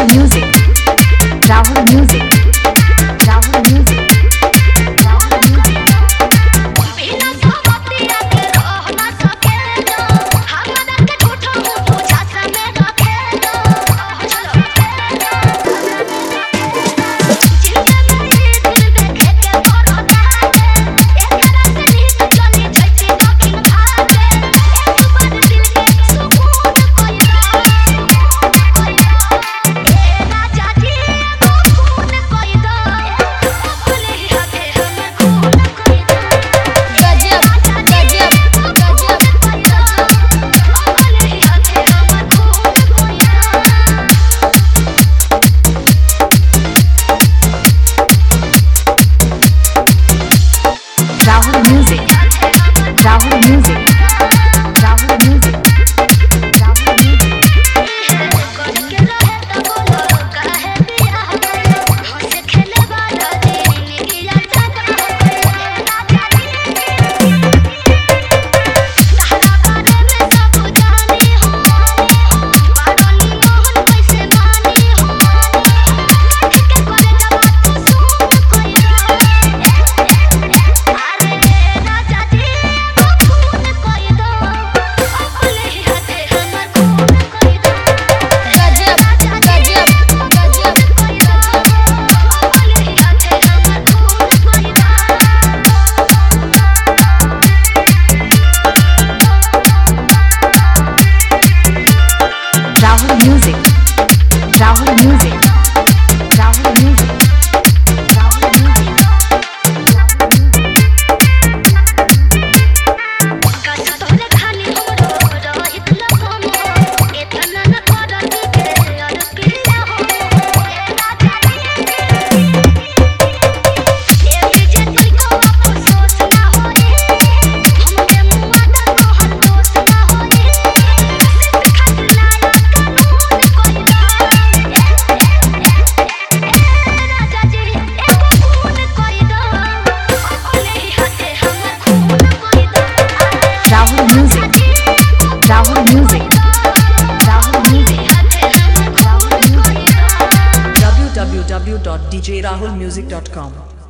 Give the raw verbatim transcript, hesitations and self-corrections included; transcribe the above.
Rahul Music, Rahul Music, Rahul Music, Rahul Music. बिना सहमतिया के रह ना सकेलो, हमरा के झूठा मुंह झांसा में रखेलो। चलो जिंदगी में दिल देखे के करो दागे, एकरा से नीत चली जैती दक्षिण भागे। एक बार दिल के सुकून कोई ना, कोई ना। ए राजा जी एगो खून कोई दो, अपने हाथे हमर खून कोई दो। गजब गजब गजब अपने हाथे हमर खून कोई दो। Rahul Music, Rahul Music, Rahul Music, Rahul Music. करके रहे त बोलो काहे बियाह करे, हंस खेले वाला जिंदगी आता काहे राजा जी। तहरा बारे में सब जानी हो, बारोनी मोहन कैसे मानी हो। के करे जब तू सुन कोई रो, अरे राजा जी एगो खून कोई दो, अपने हाथे हमर खून कोई दो। गजब गजब गजब कोई दो, अपने हाथे हमर खून कोई दो। Rahul Music, Rahul Music, Rahul Music, Rahul Music, Rahul Music. काश तोहरे खानी हमरो रहित लखम हो, एतना न करत के और पिया हो। राजा जी ए विजय तनिको अफसोस ना होए, हमके मुआ दा तोहर दोष ना होए। सिर्फ खातिर लाया कानून कोई दो, राजा जी एगो खून कोई दो, अपने हाथे हमर खून कोई दो। Rahul Music, Rahul Music, Rahul Music, Rahul Music. w w w dot d j rahul music dot com